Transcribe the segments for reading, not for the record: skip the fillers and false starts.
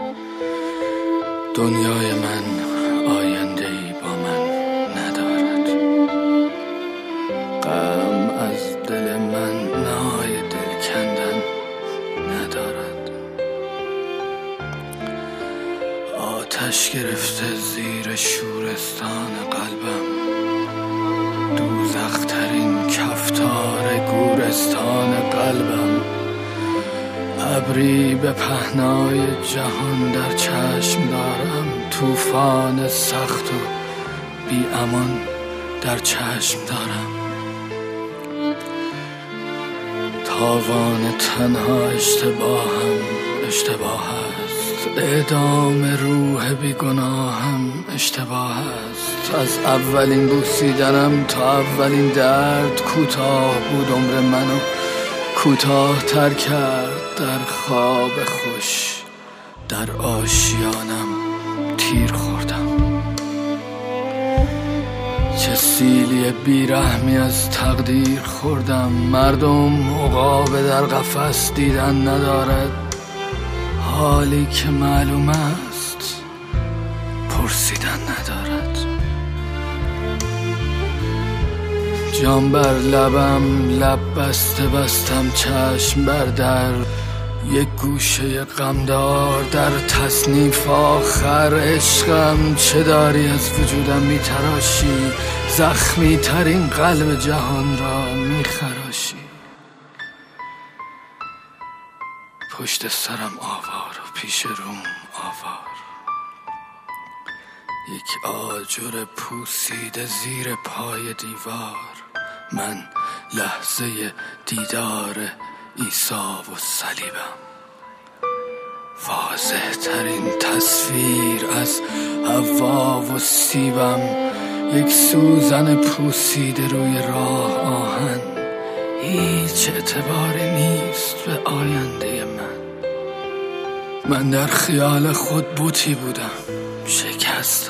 دنیای من آینده‌ای با من ندارد. غم از دل من نای دل کندن ندارد. آتش گرفته زیر شورستان قلبم، دوزخ‌ترین کفتار گورستان قلبم. ابری به پهنای جهان در چشم دارم، طوفان سخت و بی امان در چشم دارم. تاوان تنها اشتباه است، اعدام روح بی گناهم اشتباه است. از اولین بوسیدنم تا اولین درد کوتاه بود عمر منو، کوتاه تر کرد در خواب خوش. در آشیانم تیر خوردم. چه سیلی بیرحمی از تقدیر خوردم. مردم عقاب در قفس دیدن ندارد، حالی که معلوم است پرسیدن ندارد. جام بر لبم، لب بسته بستم چشم بر در. یک گوشه غمدار در تصنیف آخر. عشقم چه داری از وجودم میتراشی، زخمی ترین قلب جهان را میخراشی. پشت سرم آوار و پیش روم آوار. یک آجر پوسیده زیر پای دیوار. من لحظه دیدار عیسی و صلیبم. واضح ترین تصویر از حوا و سیبم. یک سوزن پوسیده روی راه آهن. هیچ اعتباری نیست به آینده من در خیال خود بوتی بودم، شکستم.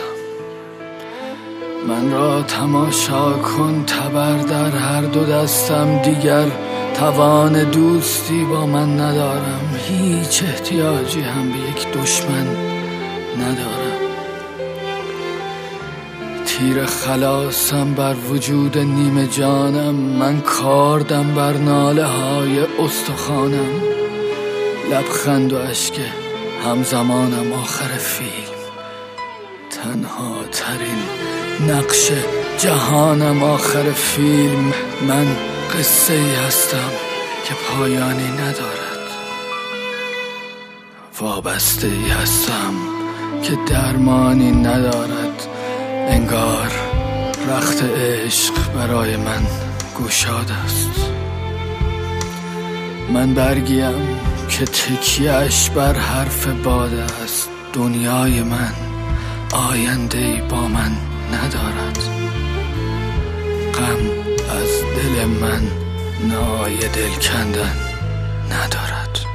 من را تماشا کن، تبر در هر دو دستم. دیگر توان دوستی با من ندارم، هیچ احتیاجی هم به یک دشمن ندارم. تیر خلاصم بر وجود نیمه جانم. من کاردم بر ناله های استخوانم. لبخند و اشک همزمانم آخر فیلم. تنها ترین نقش جهانم آخر فیلم. من قصه ای هستم که پایانی ندارد. وابسته ای هستم که درمانی ندارد. انگار رخت عشق برای من گشاد است. من برگیم که تکیه‌اش بر حرف باد است. دنیای من آینده‌ای با من ندارد. غم از دل من نای دل کندن ندارد.